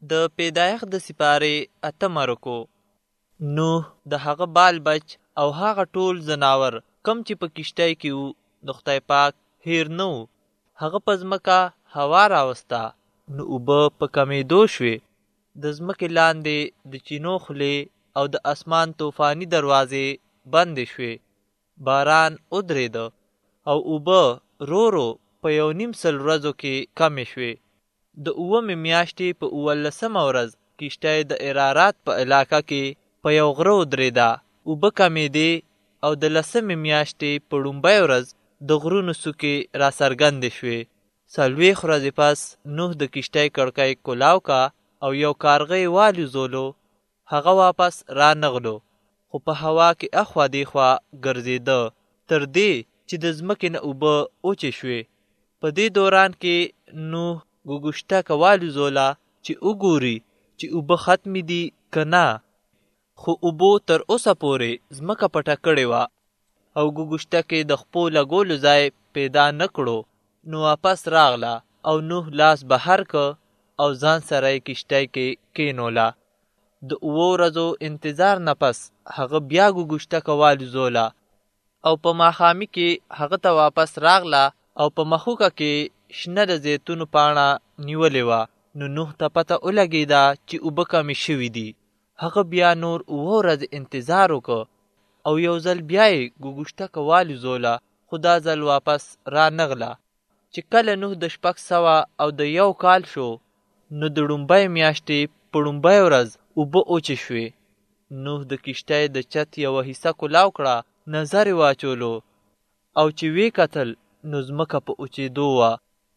د پیدایښت د سپارې 8 رکو. نوح د هغه بال بچ او هغه ټول زناور کم چې په کشتۍ کې وو د خدای پاک هیر نه وو. هغه په ځمکه هوا راوسته، نو اوبه په کمېدو شوې. د ځمکې لاندې د چینو خولې او د اسمان طوفاني دروازې بندې شوې. باران ودرېده او اوبه رو رو په 1.5 ورځو کې کمې شوې. د 9 میاشتې په 11 ورځ کشتۍ د ارارات په علاقه کې په یو غره ودرېده. اوبه کمېدې او د 10 میاشتې په 1 ورځ د غرونو څوکې را څرګندې شوې. 40 ورځې پس نوح د کشتۍ کړکۍ کولاو کا او یو کارغه یې والوزولو. هغه واپس را نغلو، خو په هوا کې اخوا دیخوا ګرځېده تر دې چې د ځمکې نه اوبه وچې شوې. په دې دوران کې نوح ګوګشتکه والوزوله چې وګوري چې اوبه ختمې دي که نه. خو اوبو تر اوسه پورې ځمکه پټه کړې وه او ګوګشتکې د خپو لګولو ځای پیدا نه کړو. نو واپس راغله او نوح لاس بهر که او ځان سره یې کشتۍ کې کېنوله. د 7 ورځو انتظار نه پس هغه بیا ګوګشتکه والوزوله او په ماښامي کې هغه ته واپس راغله او په مښوکه کې شنه د زیتونو پاڼه نیولې وه. نو نوح ته پته ولګېده چې اوبه کمې شوي دي. هغه بیا نور 7 ورځې انتظار وکړ او یو ځل بیا یې ګوګشتکه والوزوله، خو دا ځل واپس را نغله. چې کله نوح د 600 او د 1 کال شو، نو د 1 میاشتې په 1 ورځ اوبه وچې شوې. نوح د کشتۍ د چت یوه حصه کولاو کړه، نظر یې واچولو او چې ویې کتل نو ځمکه په وچېدو وه.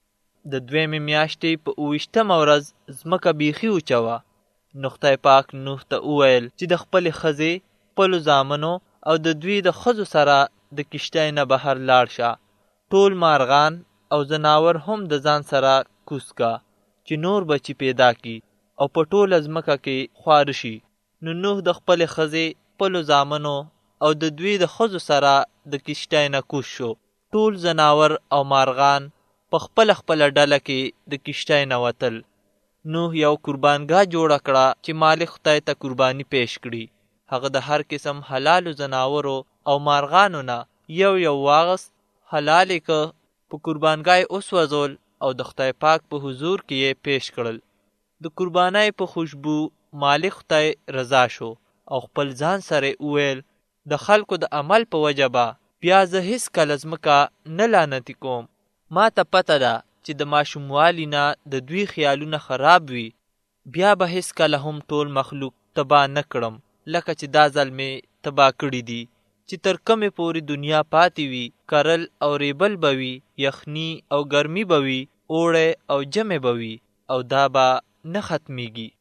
د 2 میاشتې په 28 ورځ ځمکه بیخي وچه وه. نو خدای پاک نوح ته وویل چې د خپلې ښځې، خپلو زامنو او د دوی د ښځو سره د کشتۍ نه بهر لاړ شه. ټول مارغان او زناور هم د ځان سره کوز کا چې نور بچي پیدا کی او په ټوله ځمکه کې خواره شي. نو نوح د خپلې ښځې، خپلو زامنو او د دوی د ښځو سره د کشتۍ نه کوز شو. ټول زناور او مارغان په خپله خپله ډله کې د کشتۍ نه وتل. نوح یو قربانګاه جوړه کړه چې مالک خدای ته قرباني پیش کړي. هغه د هر قسم حلالو زناورو او مارغانو نه یو یو واغست، حلال یې که، په قربانګاه یې وسوځول او د خدای پاک په حضور کې یې پیش کړل. د قربانۍ په خوشبو مالک خدای رضا شو او خپل ځان سره وویل د خلکو د عمل په وجه به بیا زه هیڅ کله ځمکه نه لعنتي کوم. ما ته پته ده چې د ماشوموالي نه د دوی خیالونه خراب وي، بیا به هیڅ کله هم ټول مخلوق تباه نه کړم لکه چې دا ځل مې تباه کړي دي. چې تر کومې پورې دنیا پاتې وي، کرل او ریبل به وي، یخني او ګرمي به وي، اوړی او جمع به وي، او دا به نه ختمیږي.